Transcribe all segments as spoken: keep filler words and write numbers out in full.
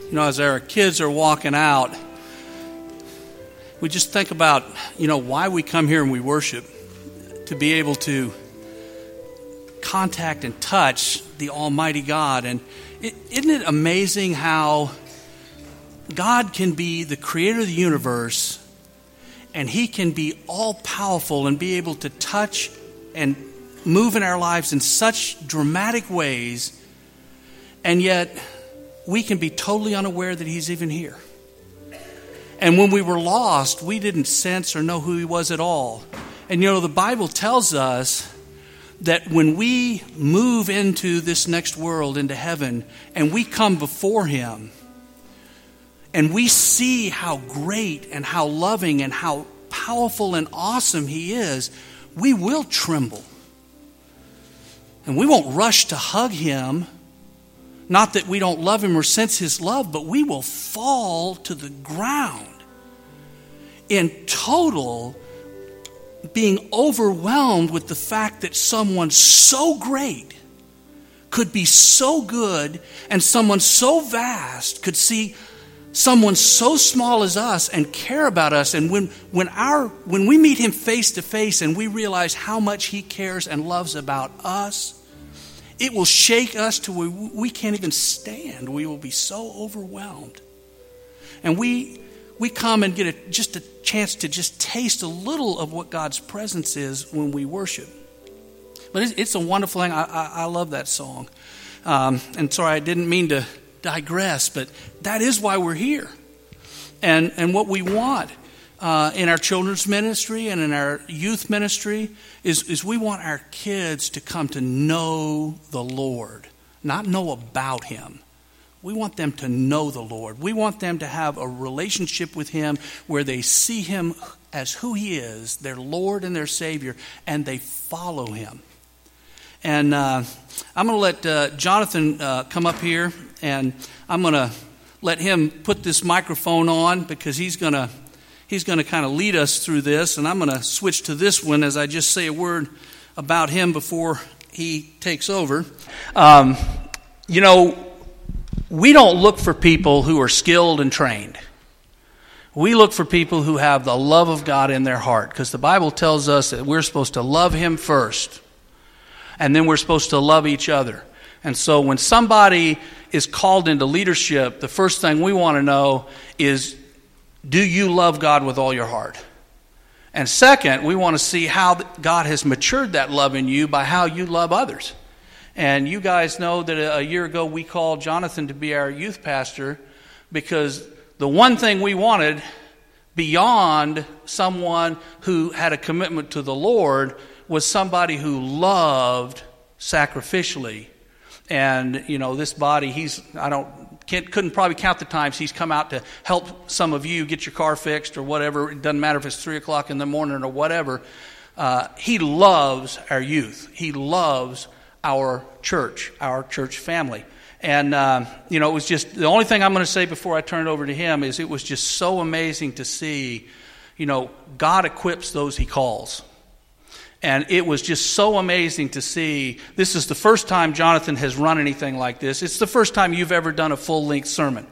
You know, as our kids are walking out, we just think about, you know, why we come here and we worship. To be able to contact and touch the Almighty God. And it, isn't it amazing how God can be the creator of the universe, and He can be all-powerful and be able to touch and move in our lives in such dramatic ways, and yet we can be totally unaware that He's even here. And when we were lost, we didn't sense or know who He was at all. And you know, the Bible tells us that when we move into this next world, into heaven, and we come before Him, and we see how great and how loving and how powerful and awesome He is, we will tremble. And we won't rush to hug Him. Not that we don't love Him or sense His love, but we will fall to the ground in total being overwhelmed with the fact that someone so great could be so good, and someone so vast could see someone so small as us and care about us. And when when our when we meet Him face to face and we realize how much He cares and loves about us, it will shake us to where we can't even stand. We will be so overwhelmed. And we we come and get a, just a chance to just taste a little of what God's presence is when we worship. But it's, it's a wonderful thing. I, I, I love that song. Um, and sorry, I didn't mean to digress, but that is why we're here. And and what we want uh, in our children's ministry and in our youth ministry is, is we want our kids to come to know the Lord, not know about Him. We want them to know the Lord. We want them to have a relationship with Him where they see Him as who He is, their Lord and their Savior, and they follow Him. And uh, I'm going to let uh, Jonathan uh, come up here, and I'm going to let him put this microphone on because he's going to he's going to kind of lead us through this. And I'm going to switch to this one as I just say a word about him before he takes over. Um, you know, we don't look for people who are skilled and trained. We look for people who have the love of God in their heart, because the Bible tells us that we're supposed to love Him first, and then we're supposed to love each other. And so when somebody is called into leadership, the first thing we want to know is, do you love God with all your heart? And second, we want to see how God has matured that love in you by how you love others. And you guys know that a year ago we called Jonathan to be our youth pastor because the one thing we wanted beyond someone who had a commitment to the Lord was somebody who loved sacrificially. And, you know, this body, he's, I don't, can't, couldn't probably count the times he's come out to help some of you get your car fixed or whatever. It doesn't matter if it's three o'clock in the morning or whatever. Uh, he loves our youth. He loves our church, our church family. And, uh, you know, it was just, the only thing I'm going to say before I turn it over to him is it was just so amazing to see, you know, God equips those He calls. And it was just so amazing to see. This is the first time Jonathan has run anything like this. It's the first time you've ever done a full-length sermon.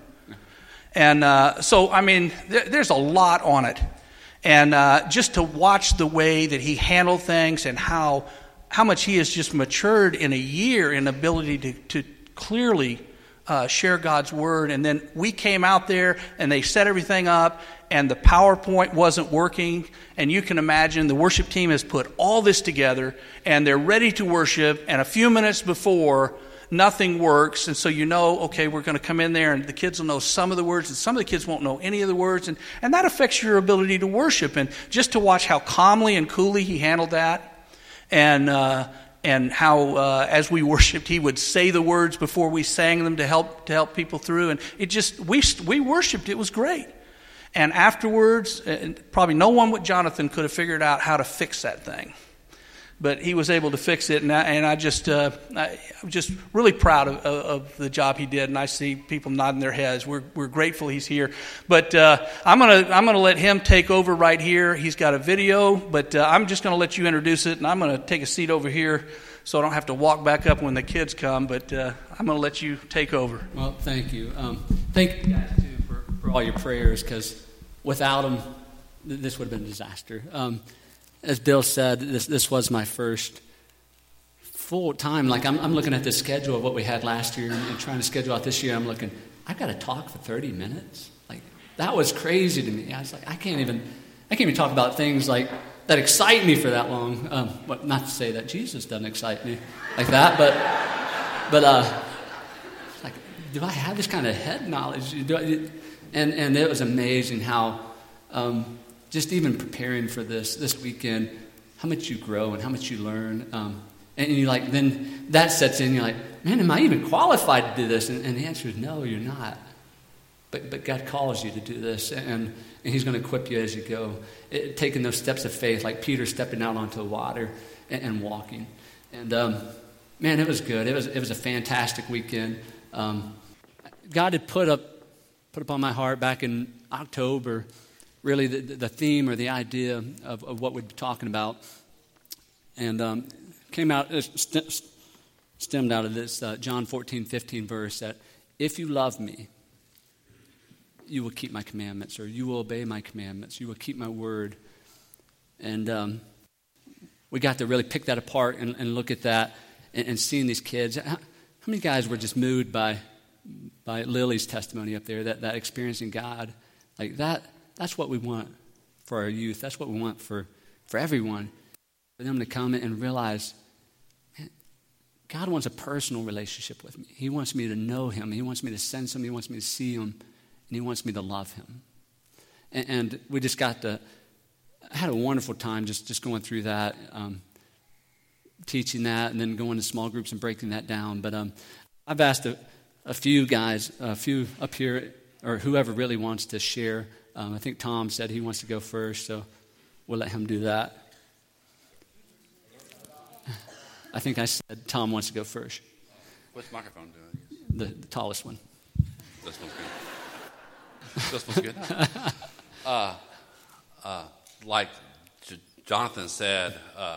And uh, so, I mean, there, there's a lot on it. And uh, just to watch the way that he handled things and how how much he has just matured in a year in ability to, to clearly uh, share God's word. And then we came out there and they set everything up, and the PowerPoint wasn't working. And you can imagine the worship team has put all this together, and they're ready to worship. And a few minutes before, nothing works. And so you know, okay, we're going to come in there, and the kids will know some of the words, and some of the kids won't know any of the words. And, and that affects your ability to worship. And just to watch how calmly and coolly he handled that, and uh, and how uh, as we worshiped, he would say the words before we sang them to help to help people through. And it just, we we worshiped. It was great. And afterwards, probably no one but Jonathan could have figured out how to fix that thing. But he was able to fix it, and I, and I just, uh, I, I'm just really proud of, of, of the job he did. And I see people nodding their heads. We're we're grateful he's here. But uh, I'm gonna I'm gonna let him take over right here. He's got a video, but uh, I'm just gonna let you introduce it, and I'm gonna take a seat over here so I don't have to walk back up when the kids come. But uh, I'm gonna let you take over. Well, thank you. Um, Thank you guys, too, for, for all your prayers, because without them, th- this would have been a disaster. Um, as Bill said, this this was my first full time. Like, I'm, I'm looking at the schedule of what we had last year and, and trying to schedule out this year. I'm looking, I've got to talk for thirty minutes. Like, that was crazy to me. I was like, I can't even, I can't even talk about things like that excite me for that long. Um, but not to say that Jesus doesn't excite me like that, but, but, uh, like, do I have this kind of head knowledge? Do I, and, and it was amazing how, um, just even preparing for this, this weekend, how much you grow and how much you learn. Um, and you like, then that sets in, you're like, man, am I even qualified to do this? And, and the answer is no, you're not. But but God calls you to do this, and, and he's going to equip you as you go. It, taking those steps of faith, like Peter stepping out onto the water and, and walking. And, um, man, it was good. It was it was a fantastic weekend. Um, God had put up put upon my heart back in October, really the, the theme or the idea of, of what we'd be talking about. And um, came out, st- stemmed out of this uh, John fourteen fifteen verse that if you love me, you will keep my commandments, or you will obey my commandments. You will keep my word. And um, we got to really pick that apart and, and look at that and, and seeing these kids. How, how many guys were just moved by by Lily's testimony up there, that, that experiencing God? Like that, that's what we want for our youth. That's what we want for, for everyone. For them to come and realize, man, God wants a personal relationship with me. He wants me to know him. He wants me to sense him. He wants me to see him. And he wants me to love him. And, and we just got to, I had a wonderful time just, just going through that, um, teaching that, and then going to small groups and breaking that down. But um, I've asked a, a few guys, a few up here, or whoever really wants to share. Um, I think Tom said he wants to go first, so we'll let him do that. I think I said Tom wants to go first. Which microphone do I use? The, the tallest one. This one's good. This one's good. Uh, uh, like J- Jonathan said, uh,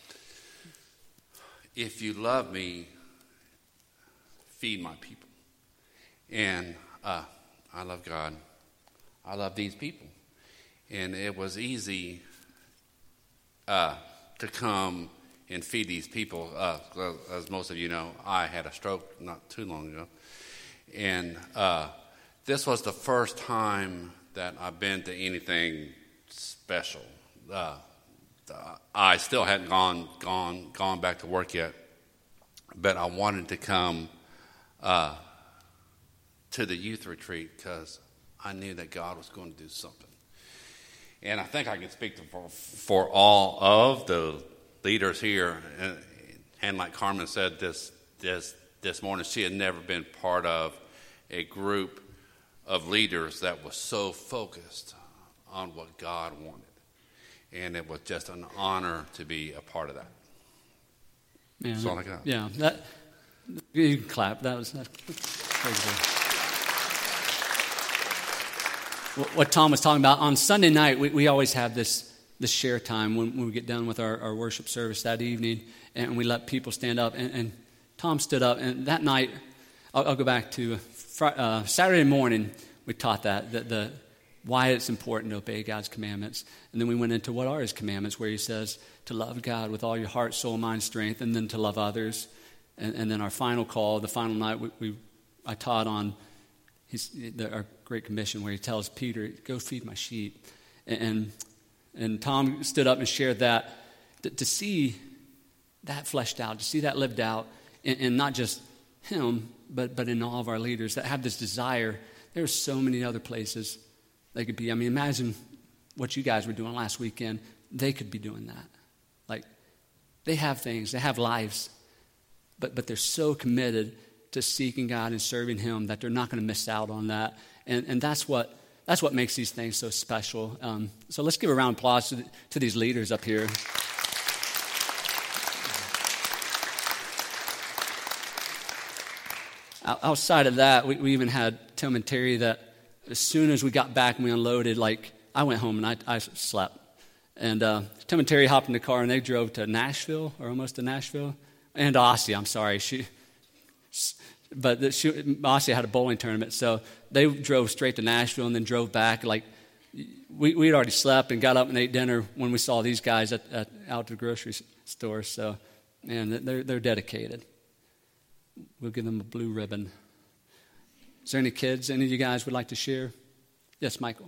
if you love me, feed my people. And uh, I love God. I love these people. And it was easy uh, to come and feed these people. Uh, as most of you know, I had a stroke not too long ago. And uh, this was the first time that I've been to anything special. Uh, I still hadn't gone gone gone back to work yet, but I wanted to come uh, to the youth retreat because I knew that God was going to do something. And I think I can speak to for, for all of the leaders here. And, and like Carmen said this this this morning, she had never been part of a group of leaders that was so focused on what God wanted. And it was just an honor to be a part of that. Yeah, That's all I got. Yeah, that, you can clap. That was, that was good. What Tom was talking about, on Sunday night, we, we always have this, this share time when, when we get done with our, our worship service that evening, and we let people stand up. And, and Tom stood up, and that night, I'll, I'll go back to Friday, uh, Saturday morning, we taught that, that the why it's important to obey God's commandments. And then we went into what are his commandments, where he says to love God with all your heart, soul, mind, strength, and then to love others. And, and then our final call, the final night, we, we I taught on his, the, our Great Commission, where he tells Peter, go feed my sheep. And, and, and Tom stood up and shared that, to, to see that fleshed out, to see that lived out, and, and not just him, but, but in all of our leaders that have this desire. There are so many other places they could be. I mean, imagine what you guys were doing last weekend. They could be doing that. Like, they have things, they have lives, but but they're so committed to seeking God and serving him that they're not going to miss out on that. And and that's what that's what makes these things so special. Um, so let's give a round of applause to, the, to these leaders up here. Outside of that, we, we even had Tim and Terry that as soon as we got back and we unloaded, like, I went home and I, I slept. And uh, Tim and Terry hopped in the car and they drove to Nashville, or almost to Nashville. And Aussie, I'm sorry. She but the, she, Marcia had a bowling tournament, so they drove straight to Nashville and then drove back. Like we we had already slept and got up and ate dinner when we saw these guys at, at out to the grocery store. So, man, they're they're dedicated. We'll give them a blue ribbon. Is there any kids? Any of you guys would like to share? Yes, Michael.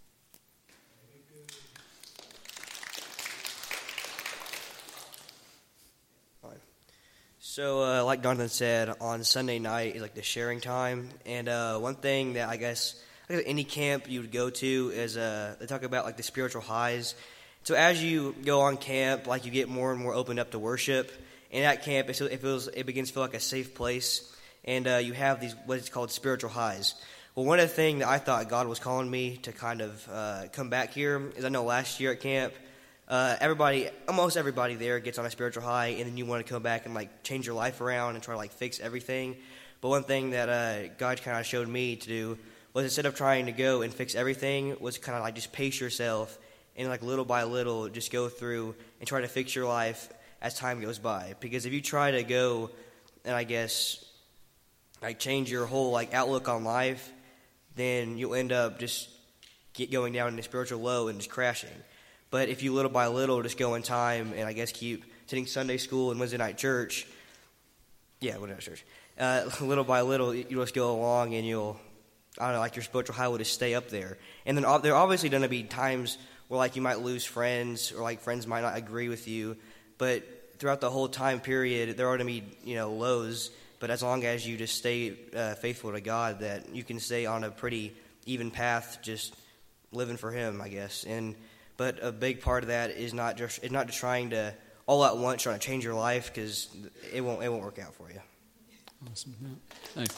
So, uh, like Jonathan said, on Sunday night is like the sharing time, and uh, one thing that I guess, I guess any camp you would go to is uh, they talk about like the spiritual highs. So as you go on camp, like you get more and more opened up to worship. And at camp, it feels it begins to feel like a safe place, and uh, you have these what is called spiritual highs. Well, one of the things that I thought God was calling me to kind of uh, come back here is I know last year at camp. Uh, everybody, almost everybody there gets on a spiritual high, and then you want to come back and like change your life around and try to like fix everything. But one thing that uh, God kind of showed me to do was instead of trying to go and fix everything, was kind of like just pace yourself and like little by little just go through and try to fix your life as time goes by. Because if you try to go and I guess like change your whole like outlook on life, then you'll end up just get going down in the spiritual low and just crashing. But if you little by little just go in time and I guess keep attending Sunday school and Wednesday night church, yeah, Wednesday night church, uh, little by little you just go along and you'll, I don't know, like your spiritual high will just stay up there. And then there are obviously going to be times where like you might lose friends or like friends might not agree with you, but throughout the whole time period there are going to be, you know, lows. But as long as you just stay uh, faithful to God, that you can stay on a pretty even path, just living for Him, I guess. And But a big part of that is not just is not just trying to all at once trying to change your life, because it won't it won't work out for you. Awesome. Yeah. Thanks.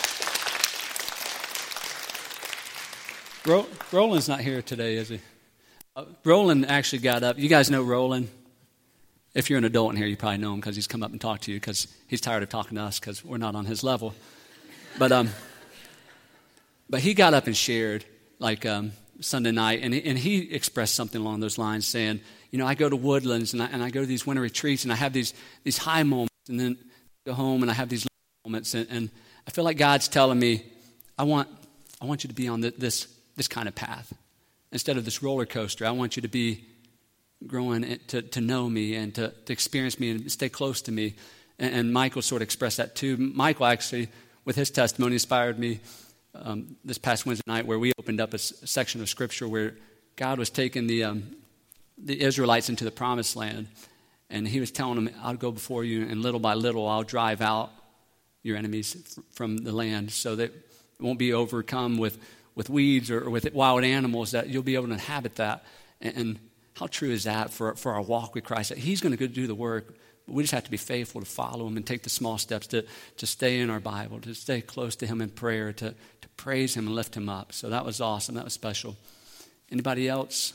Ro- Roland's not here today, is he? Uh, Roland actually got up. You guys know Roland? If you're an adult in here, you probably know him because he's come up and talked to you because he's tired of talking to us because we're not on his level. But um, but he got up and shared like um. Sunday night, and he, and he expressed something along those lines, saying, you know, I go to Woodlands, and I, and I go to these winter retreats, and I have these these high moments, and then go home, and I have these low moments, and, and I feel like God's telling me, I want I want you to be on the, this this kind of path. Instead of this roller coaster, I want you to be growing to, to know me and to, to experience me and stay close to me. And, and Michael sort of expressed that too. Michael actually, with his testimony, inspired me Um, this past Wednesday night, where we opened up a, s- a section of Scripture where God was taking the um, the Israelites into the Promised Land, and He was telling them, "I'll go before you, and little by little, I'll drive out your enemies f- from the land, so that it won't be overcome with with weeds or, or with wild animals. That you'll be able to inhabit that." And, and how true is that for for our walk with Christ? That He's going to go do the work. We just have to be faithful to follow Him and take the small steps to, to stay in our Bible, to stay close to Him in prayer, to, to praise Him and lift Him up. So that was awesome. That was special. Anybody else?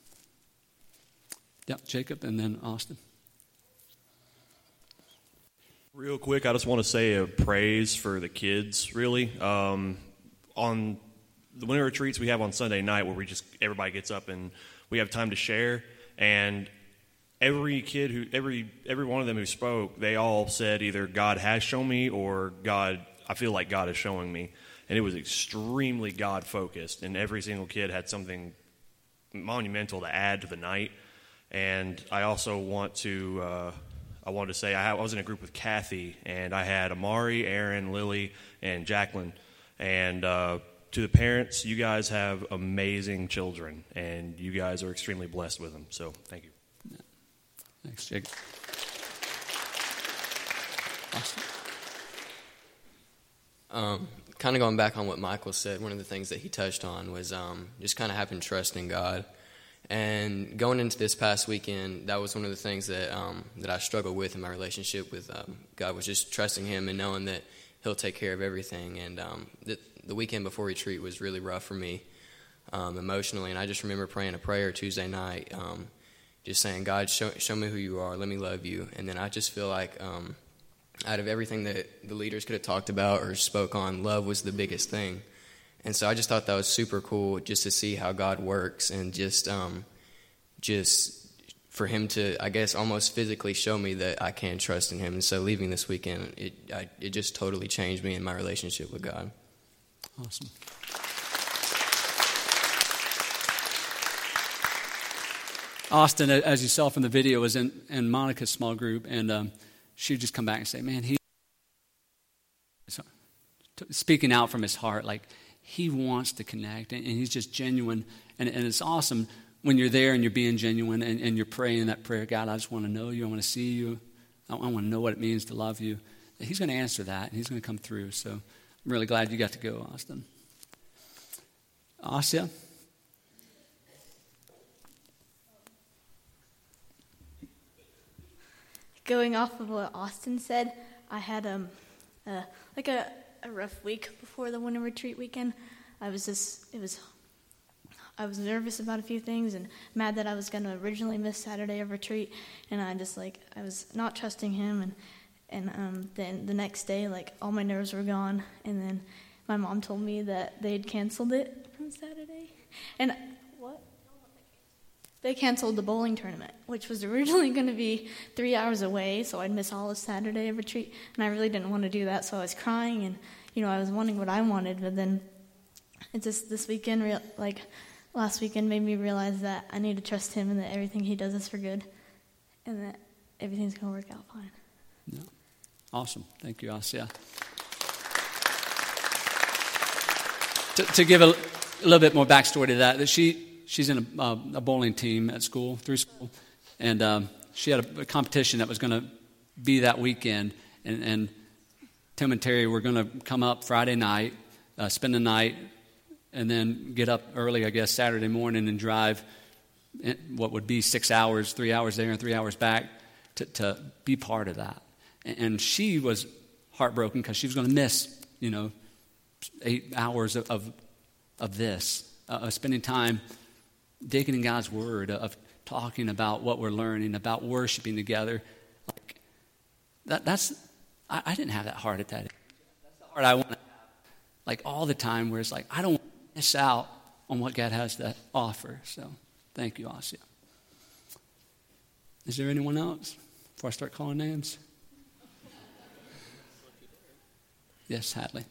Yeah, Jacob and then Austin. Real quick, I just want to say a praise for the kids, really. Um, on the winter retreats we have on Sunday night where we just, everybody gets up and we have time to share, and Every kid who, every every one of them who spoke, they all said either God has shown me or God, I feel like God is showing me. And it was extremely God focused, and every single kid had something monumental to add to the night. And I also want to, uh, I wanted to say I, I was in a group with Kathy, and I had Amari, Aaron, Lily, and Jacqueline. And uh, to the parents, you guys have amazing children, and you guys are extremely blessed with them. So thank you. Thanks, Jake. Awesome. Um, kind of going back on what Michael said, one of the things that he touched on was um, just kind of having trust in God. And going into this past weekend, that was one of the things that um, that I struggled with in my relationship with um, God, was just trusting Him and knowing that He'll take care of everything. And um, the, the weekend before retreat was really rough for me um, emotionally. And I just remember praying a prayer Tuesday night, um, just saying, God, show, show me who you are. Let me love you. And then I just feel like um, out of everything that the leaders could have talked about or spoke on, love was the biggest thing. And so I just thought that was super cool just to see how God works and just um, just for him to, I guess, almost physically show me that I can trust in him. And so leaving this weekend, it I, it just totally changed me in my relationship with God. Awesome. Austin, as you saw from the video, was in, in Monica's small group, and um, she would just come back and say, man, he, so, t- speaking out from his heart, like he wants to connect, and, and he's just genuine, and, and it's awesome when you're there and you're being genuine and, and you're praying that prayer, God, I just want to know you, I want to see you, I, I want to know what it means to love you. He's going to answer that, and he's going to come through, so I'm really glad you got to go, Austin. Asya? Going off of what Austin said, I had um, uh, like a, a rough week before the winter retreat weekend. I was just, it was, I was nervous about a few things and mad that I was going to originally miss Saturday of retreat, and I just like, I was not trusting him, and and um, then the next day, like, all my nerves were gone, and then my mom told me that they had canceled it on Saturday, and what? They canceled the bowling tournament, which was originally going to be three hours away, so I'd miss all of Saturday of retreat, and I really didn't want to do that, so I was crying, and, you know, I was wanting what I wanted, but then it just, this weekend, real, like, last weekend made me realize that I need to trust him and that everything he does is for good, and that everything's going to work out fine. Yeah. Awesome. Thank you, Asya. To, to give a, a little bit more backstory to that, that she she's in a, uh, a bowling team at school, through school, and um, she had a, a competition that was going to be that weekend, and, and Tim and Terry were going to come up Friday night, uh, spend the night, and then get up early, I guess, Saturday morning and drive what would be six hours, three hours there and three hours back to, to be part of that. And she was heartbroken because she was going to miss, you know, eight hours of of, of this, uh, of spending time digging in God's Word, of talking about what we're learning, about worshiping together. Like that, that's I, I didn't have that heart at that age. That's the heart I want to have, like all the time, where it's like I don't want to miss out on what God has to offer. So, thank you, Asya. Is there anyone else before I start calling names? Yes, Hadley.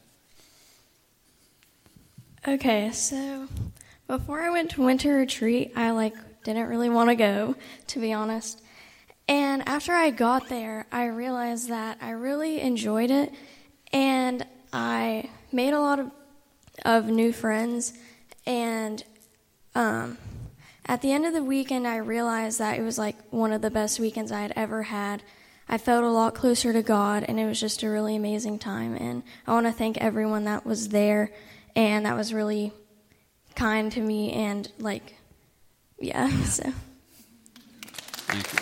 Okay, so before I went to winter retreat, I like didn't really want to go, to be honest. And after I got there, I realized that I really enjoyed it, and I made a lot of of new friends. And um, at the end of the weekend, I realized that it was like one of the best weekends I had ever had. I felt a lot closer to God, and it was just a really amazing time. And I want to thank everyone that was there and that was really kind to me. And, like, yeah, so. Thank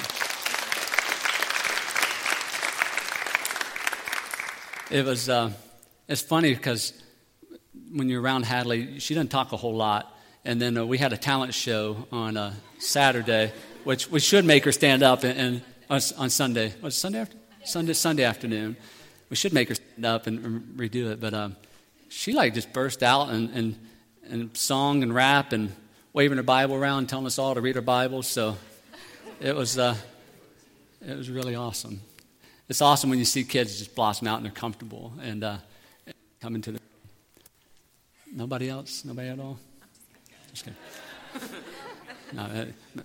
you. It was, uh, it's funny because when you're around Hadley, she doesn't talk a whole lot. And then uh, we had a talent show on uh, Saturday, which we should make her stand up and, and on, on Sunday. Was it Sunday after? Sunday Sunday afternoon. We should make her stand up and, and redo it. But um, she like just burst out and, and and song and rap and waving her Bible around, telling us all to read our Bibles. So it was uh, it was really awesome. It's awesome when you see kids just blossom out and they're comfortable and uh, come into the. Nobody else? Nobody at all? Just kidding. No, uh,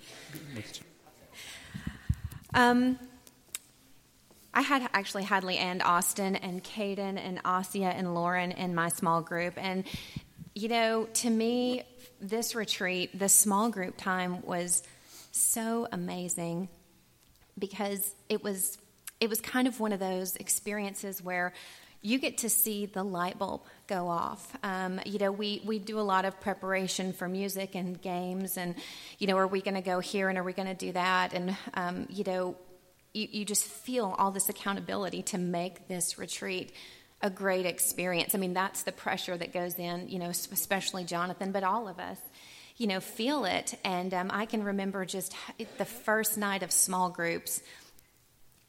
um, I had actually Hadley and Austin and Caden and Asya and Lauren in my small group. And, you know, to me, this retreat, this small group time was so amazing because it was it was kind of one of those experiences where you get to see the light bulb go off. Um, you know, we, we do a lot of preparation for music and games and, you know, are we going to go here and are we going to do that? And, um, you know, you, you just feel all this accountability to make this retreat a great experience. I mean, that's the pressure that goes in, you know, especially Jonathan, but all of us, you know, feel it. And um, I can remember just the first night of small groups,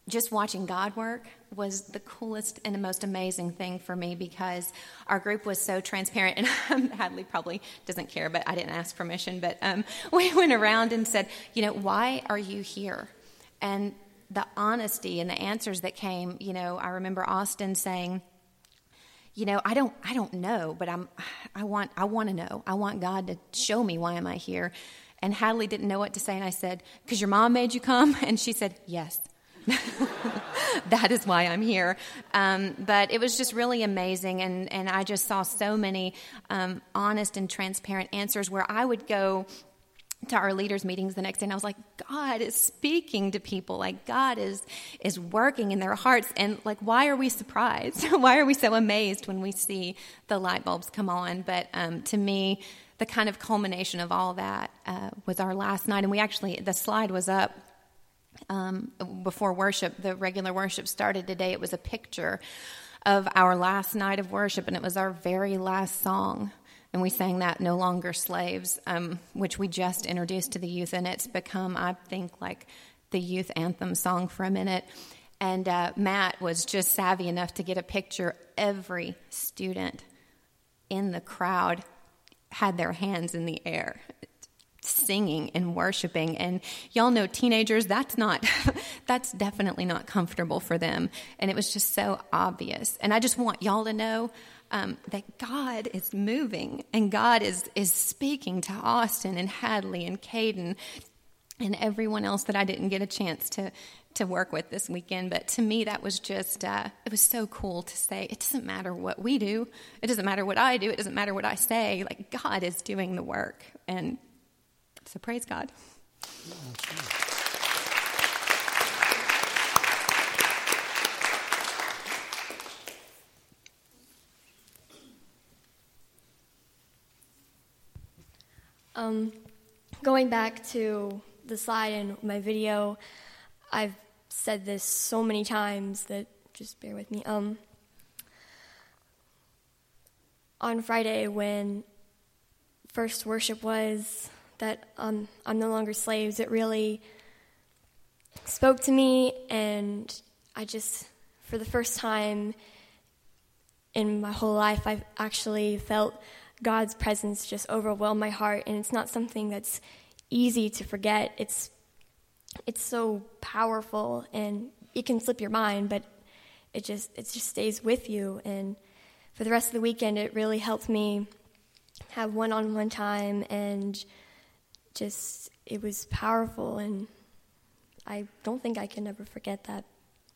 just watching God work was the coolest and the most amazing thing for me, because our group was so transparent. And Hadley probably doesn't care, but I didn't ask permission. But um, we went around and said, you know, why are you here? And the honesty and the answers that came, you know, I remember Austin saying, you know, I don't, I don't know, but I'm, I want, I want to know. I want God to show me, why am I here? And Hadley didn't know what to say, and I said, because your mom made you come? And she said, yes. That is why I'm here. Um, but it was just really amazing, and, and I just saw so many um, honest and transparent answers where I would go to our leaders' meetings the next day, and I was like, God is speaking to people. Like, God is is working in their hearts. And, like, why are we surprised? Why are we so amazed when we see the light bulbs come on? But um, to me, the kind of culmination of all that uh, was our last night. And we actually, the slide was up um, before worship. The regular worship started today. It was a picture of our last night of worship, and it was our very last song. And we sang that, No Longer Slaves, um, which we just introduced to the youth. And it's become, I think, like the youth anthem song for a minute. And uh, Matt was just savvy enough to get a picture. Every student in the crowd had their hands in the air, singing and worshiping. And y'all know teenagers, that's not, that's definitely not comfortable for them. And it was just so obvious. And I just want y'all to know Um, that God is moving, and God is is speaking to Austin and Hadley and Caden and everyone else that I didn't get a chance to to work with this weekend. But to me, that was just, uh, it was so cool to say, it doesn't matter what we do. It doesn't matter what I do. It doesn't matter what I say. Like, God is doing the work. And so praise God. Um, going back to the slide in my video, I've said this so many times that just bear with me. Um, on Friday, when first worship was that um, I'm no longer slaves, it really spoke to me, and I just, for the first time in my whole life, I've actually felt God's presence just overwhelmed my heart, and it's not something that's easy to forget. It's it's so powerful, and it can slip your mind, but it just it just stays with you. And for the rest of the weekend, it really helped me have one-on-one time, and just it was powerful, and I don't think I can ever forget that.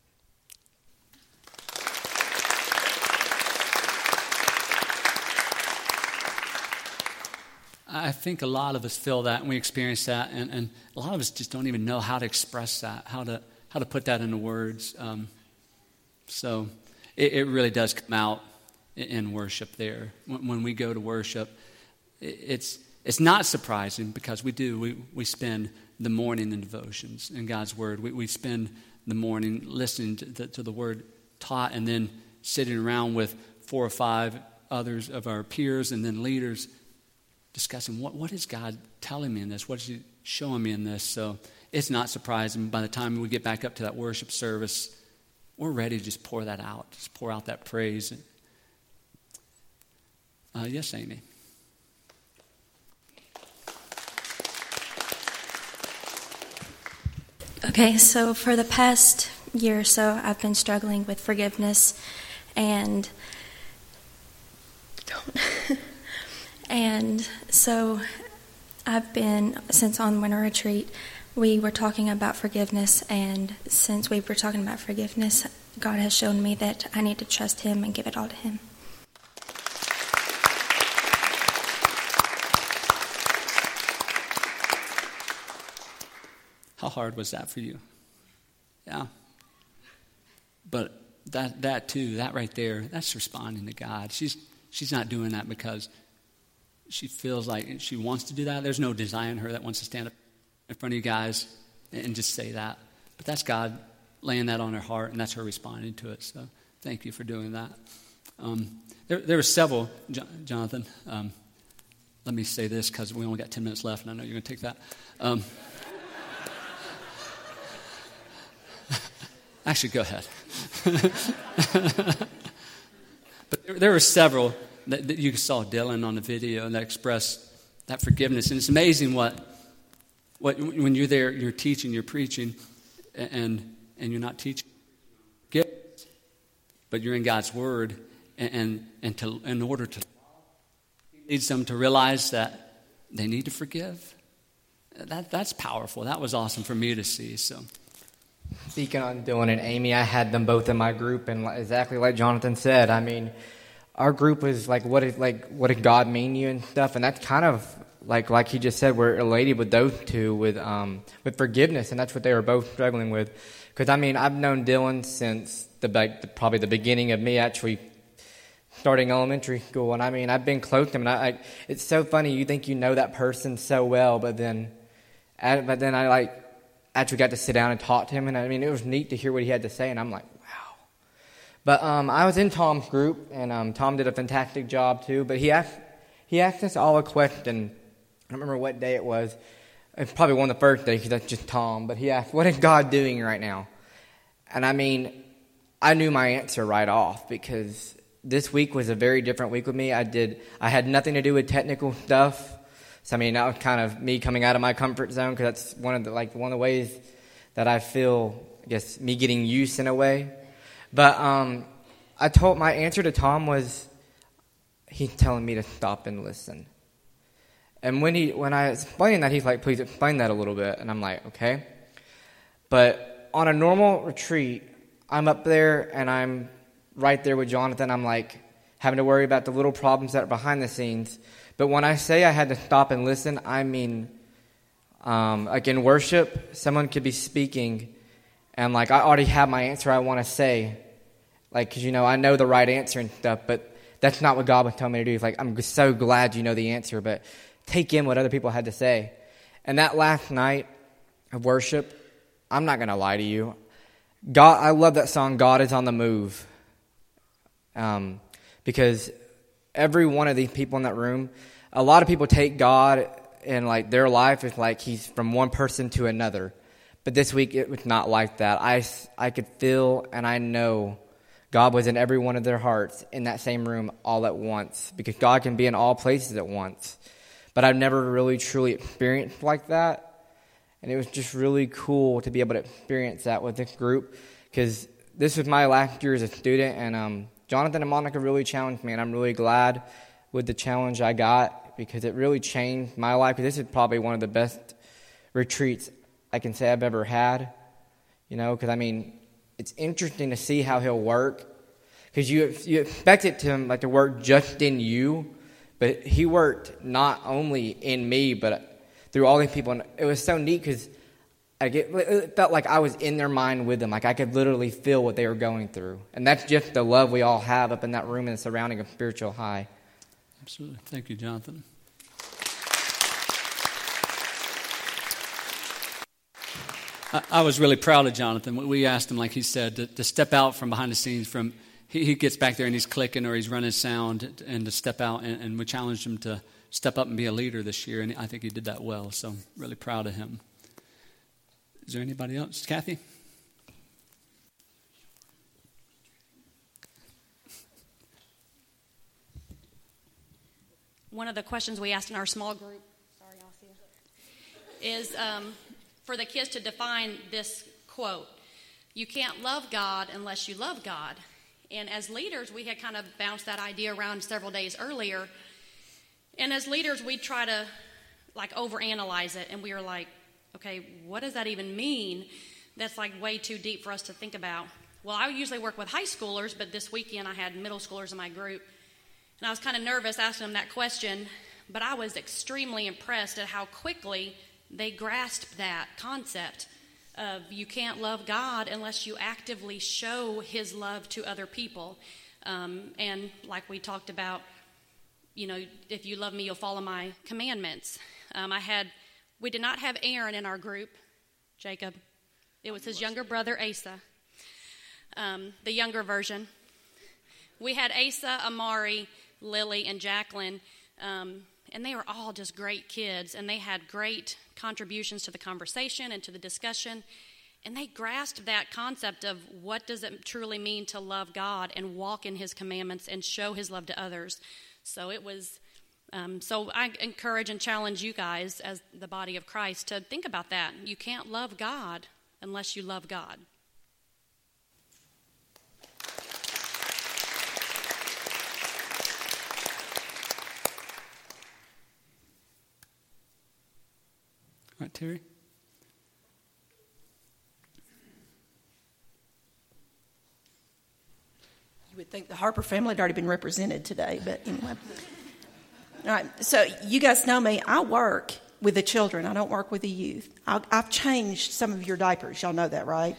I think a lot of us feel that, and we experience that, and, and a lot of us just don't even know how to express that, how to how to put that into words. Um, so it, it really does come out in, in worship there. When, when we go to worship, it, it's it's not surprising, because we do. We, we spend the morning in devotions in God's Word. We, we spend the morning listening to the, to the Word taught, and then sitting around with four or five others of our peers and then leaders, discussing what, what is God telling me in this? What is He showing me in this? So it's not surprising. By the time we get back up to that worship service, we're ready to just pour that out, just pour out that praise. Uh, yes, Amy. Okay, so for the past year or so, I've been struggling with forgiveness, and don't. And so I've been, since on winter retreat, we were talking about forgiveness, and since we were talking about forgiveness, God has shown me that I need to trust Him and give it all to Him. How hard was that for you? Yeah. But that that too, that right there, that's responding to God. She's she's not doing that because she feels like she wants to do that. There's no desire in her that wants to stand up in front of you guys and just say that. But that's God laying that on her heart, and that's her responding to it. So thank you for doing that. Um, there, there were several, Jonathan. Um, let me say this, because we only got ten minutes left, and I know you're going to take that. Um, Actually, go ahead. But there, there were several that, that you saw Dylan on the video that expressed that forgiveness. And it's amazing what, what when you're there, you're teaching, you're preaching, and and you're not teaching, but you're in God's Word, and and, and to in order to He leads them to realize that they need to forgive. That that's powerful. That was awesome for me to see. So. Speaking on Dylan and Amy, I had them both in my group, and exactly like Jonathan said, I mean, our group was like, what did like what did God mean to you and stuff, and that's kind of like like he just said, we're elated with those two with um with forgiveness, and that's what they were both struggling with. Because I mean, I've known Dylan since the, the probably the beginning of me actually starting elementary school, and I mean, I've been close to him, and I, I it's so funny. You think you know that person so well, but then, but then I like. actually got to sit down and talk to him, and I mean, it was neat to hear what he had to say, and I'm like, wow. But um, I was in Tom's group, and um, Tom did a fantastic job too, but he asked he asked us all a question. I don't remember what day it was. It's probably one of the first days, because that's just Tom, but he asked, what is God doing right now? And I mean, I knew my answer right off, because this week was a very different week with me. I did I had nothing to do with technical stuff. So, I mean, that was kind of me coming out of my comfort zone, because that's one of the like one of the ways that I feel, I guess, me getting used in a way. But um, I told my answer to Tom was, he's telling me to stop and listen. And when he when I explained that, he's like, please explain that a little bit. And I'm like, okay. But on a normal retreat, I'm up there and I'm right there with Jonathan. I'm like having to worry about the little problems that are behind the scenes. But when I say I had to stop and listen, I mean, um, like in worship, someone could be speaking, and like I already have my answer I want to say, like, because, you know, I know the right answer and stuff, but that's not what God was telling me to do. It's like, I'm so glad you know the answer, but take in what other people had to say. And that last night of worship, I'm not going to lie to you. God, I love that song, God is on the Move, um, because every one of these people in that room, a lot of people take God in like their life as like he's from one person to another. But this week it was not like that. I, I could feel and I know God was in every one of their hearts in that same room all at once, because God can be in all places at once. But I've never really truly experienced like that. And it was just really cool to be able to experience that with this group, because this was my last year as a student, and um, Jonathan and Monica really challenged me, and I'm really glad with the challenge I got, because it really changed my life. This is probably one of the best retreats I can say I've ever had, you know, because, I mean, it's interesting to see how he'll work, because you you expect it to like to work just in you, but he worked not only in me, but through all these people, and it was so neat, because I get, it felt like I was in their mind with them. Like I could literally feel what they were going through. And that's just the love we all have up in that room and the surrounding of Spiritual High. Absolutely. Thank you, Jonathan. I, I was really proud of Jonathan. We asked him, like he said, to, to step out from behind the scenes. From he, he gets back there and he's clicking or he's running sound, and to step out. And, and we challenged him to step up and be a leader this year. And I think he did that well. So I'm really proud of him. Is there anybody else? Kathy? One of the questions we asked in our small group, sorry, Althea, is um, for the kids to define this quote. You can't love God unless you love God. And as leaders, we had kind of bounced that idea around several days earlier. And as leaders, we try to like overanalyze it, and we were like, okay, what does that even mean? That's like way too deep for us to think about. Well, I usually work with high schoolers, but this weekend I had middle schoolers in my group. And I was kind of nervous asking them that question, but I was extremely impressed at how quickly they grasped that concept of you can't love God unless you actively show his love to other people. Um, and like we talked about, you know, if you love me, you'll follow my commandments. Um, I had... We did not have Aaron in our group, Jacob. It was his younger brother, Asa, um, the younger version. We had Asa, Amari, Lily, and Jacqueline, um, and they were all just great kids, and they had great contributions to the conversation and to the discussion. And they grasped that concept of what does it truly mean to love God and walk in his commandments and show his love to others. So it was, um, so I encourage and challenge you guys as the body of Christ to think about that. You can't love God unless you love God. All right, Terry. You would think the Harper family had already been represented today, but anyway. All right, so you guys know me. I work with the children. I don't work with the youth. I, I've changed some of your diapers. Y'all know that, right?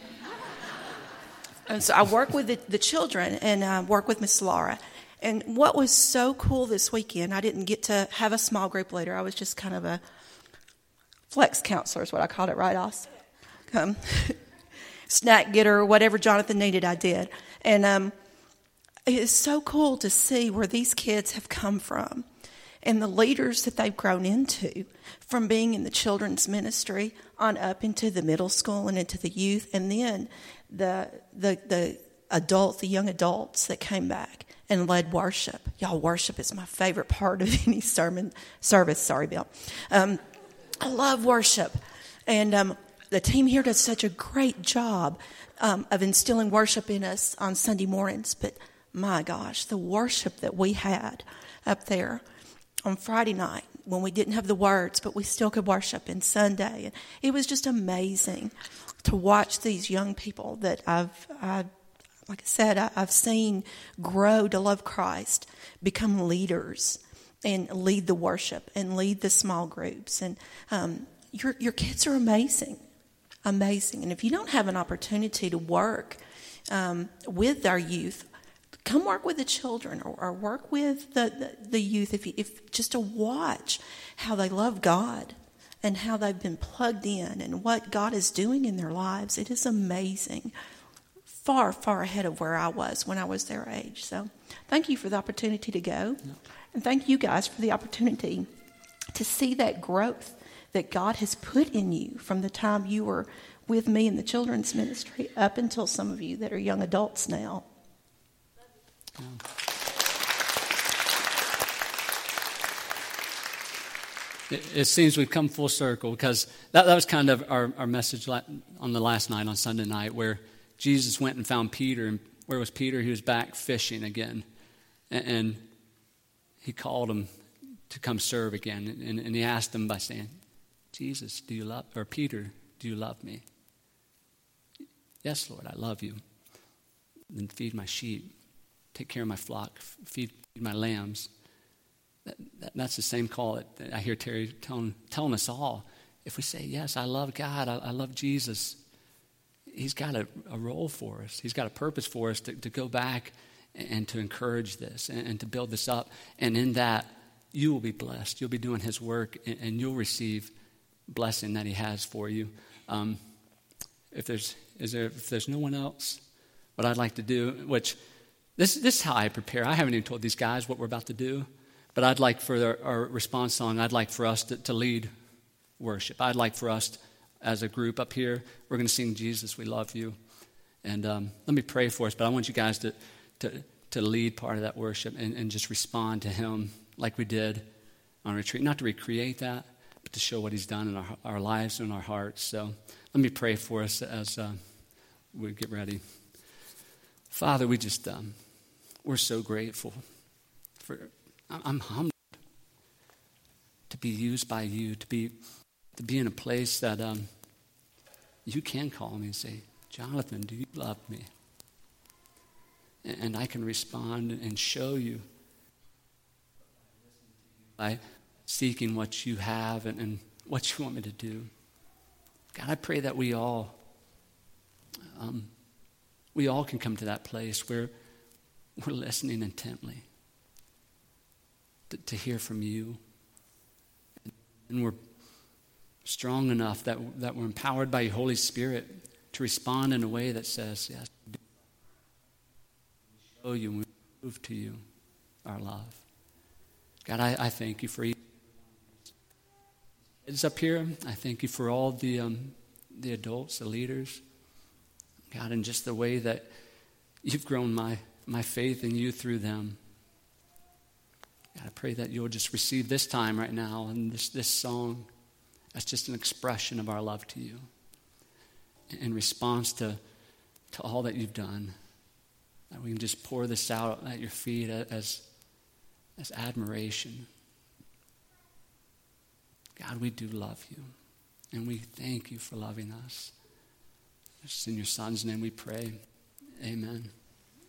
And so I work with the, the children and uh, work with Miss Laura. And what was so cool this weekend, I didn't get to have a small group leader. I was just kind of a flex counselor is what I called it, right, Oz? Um, snack getter, whatever Jonathan needed, I did. And um, it is so cool to see where these kids have come from and the leaders that they've grown into from being in the children's ministry on up into the middle school and into the youth, and then the the the adult, the young adults that came back and led worship. Y'all, worship is my favorite part of any sermon service. Sorry, Bill. Um, I love worship. And um, the team here does such a great job um, of instilling worship in us on Sunday mornings. But my gosh, the worship that we had up there on Friday night when we didn't have the words, but we still could worship, and Sunday. And it was just amazing to watch these young people that I've, I, like I said, I, I've seen grow to love Christ, become leaders, and lead the worship and lead the small groups. And um, your your kids are amazing, amazing. And if you don't have an opportunity to work um, with our youth, come work with the children or, or work with the, the, the youth. If, you, if just to watch how they love God and how they've been plugged in and what God is doing in their lives, it is amazing. Far, far ahead of where I was when I was their age. So thank you for the opportunity to go. Yeah. And thank you guys for the opportunity to see that growth that God has put in you from the time you were with me in the children's ministry up until some of you that are young adults now. Yeah. It, it seems we've come full circle because that, that was kind of our, our message on the last night, on Sunday night, where Jesus went and found Peter. And where was Peter? He was back fishing again. And, and he called him to come serve again. And, and he asked him by saying, Jesus, do you love, or Peter, do you love me? Yes, Lord, I love you. Then feed my sheep, take care of my flock, feed, feed my lambs. That, that, that's the same call that, that I hear Terry telling, telling us all. If we say, yes, I love God, I, I love Jesus, he's got a, a role for us. He's got a purpose for us to, to go back and to encourage this and, and to build this up. And in that, you will be blessed. You'll be doing his work, and, and you'll receive blessing that he has for you. Um, if there's is there if there's no one else, what I'd like to do, which this this is how I prepare. I haven't even told these guys what we're about to do, but I'd like for our, our response song, I'd like for us to, to lead worship. I'd like for us to, as a group up here, we're going to sing Jesus, We Love You. And um, let me pray for us, but I want you guys to to, to lead part of that worship and, and just respond to him like we did on retreat. Not to recreate that, but to show what he's done in our, our lives and our hearts. So let me pray for us as uh, we get ready. Father, we just, um, we're so grateful for, I'm humbled to be used by you, to be to be in a place that um, you can call me and say, Jonathan, do you love me? And, and I can respond and show you by seeking what you have and, and what you want me to do. God, I pray that we all, um, we all can come to that place where we're listening intently to, to hear from you. And we're strong enough that, that we're empowered by your Holy Spirit to respond in a way that says, yes, we show you and we prove to you our love. God, I, I thank you for each kids up here. I thank you for all the um, the adults, the leaders. God, in just the way that you've grown my, my faith in you through them. God, I pray that you'll just receive this time right now and this, this song as just an expression of our love to you in response to, to all that you've done. That we can just pour this out at your feet as, as admiration. God, we do love you, and we thank you for loving us. Just in your Son's name we pray. Amen.